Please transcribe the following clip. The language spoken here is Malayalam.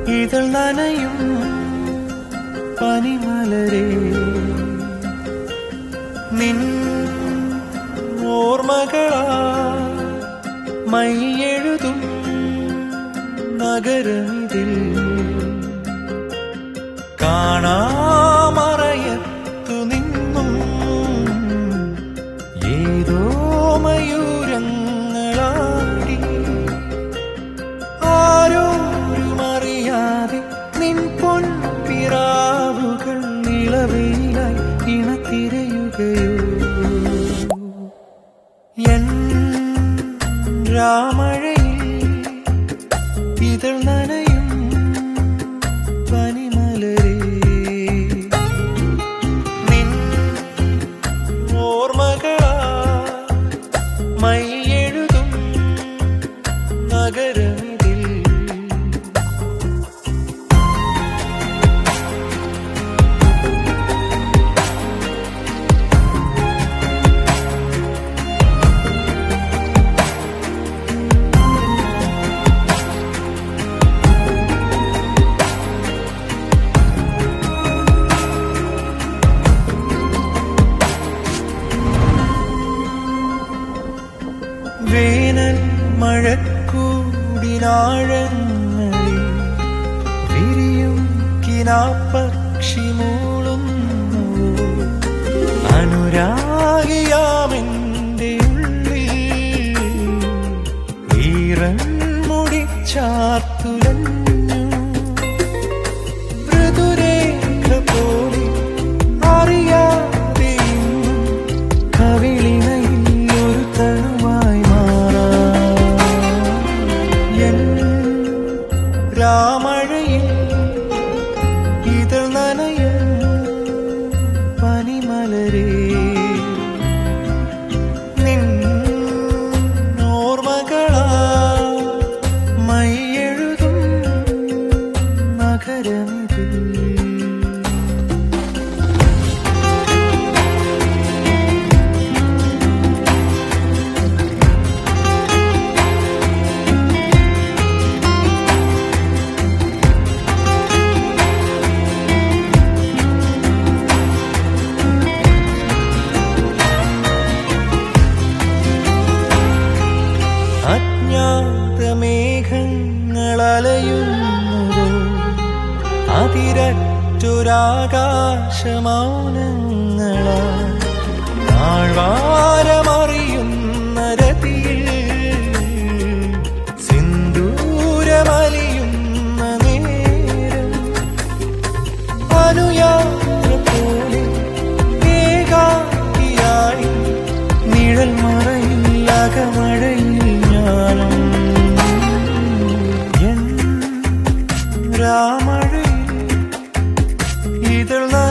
ഇതൾ നനയും പനിമലരേ നിൻ ഓർമ്മകളാ മൈയെഴുതും നഗരമിതിൽ കാണാമറയത്തു നിന്നും ഏതോ മയൂരങ്ങളാടി ആരോരുമറിയാതെ നിൻ പൊൻപിറാവുകൾ നിളവയിലായി ഇണത്തിരയുകയോ എൻ രാമഴയിൽ ഇതൾ നനയും പനിമലരേ നിൻ ഓർമ്മകളാ മൈയെഴുതും നഗരമിതിൽ വേനൽ മഴക്കൂടിനാഴങ്ങളിൽ വിരിയും കിനാപ്പക്ഷി മൂളുന്നു അനുരാഗിയാമെന്റെ ഉള്ളിൽ ഈറൻ മുടിച്ചാർത്തുലഞ്ഞു മൃദുരേഖ പോലെ അറിയാതെയും കവിളിനയിൽ ഒരു തണുവായി രാമഴയിൽ ഇതൾ നനയും പനിമലരേ നിൻ ഓർമ്മകളാ മൈയെഴുതും നഗരമിതിൽ അജ്ഞാതമേഘങ്ങളലയുന്നതോ അതിരറ്റൊരാകാശമൗനങ്ങളാ താഴ്വാരമറിയുന്ന രതിയിൽ സിന്ദൂരമലിയുന്ന നേരം അനുയാത്ര പോലെ ഏകാകിയായി നിഴൽ മറയിൽ അകമഴയിൽ ഞാനും രാമഴയിൽ ഇതൾ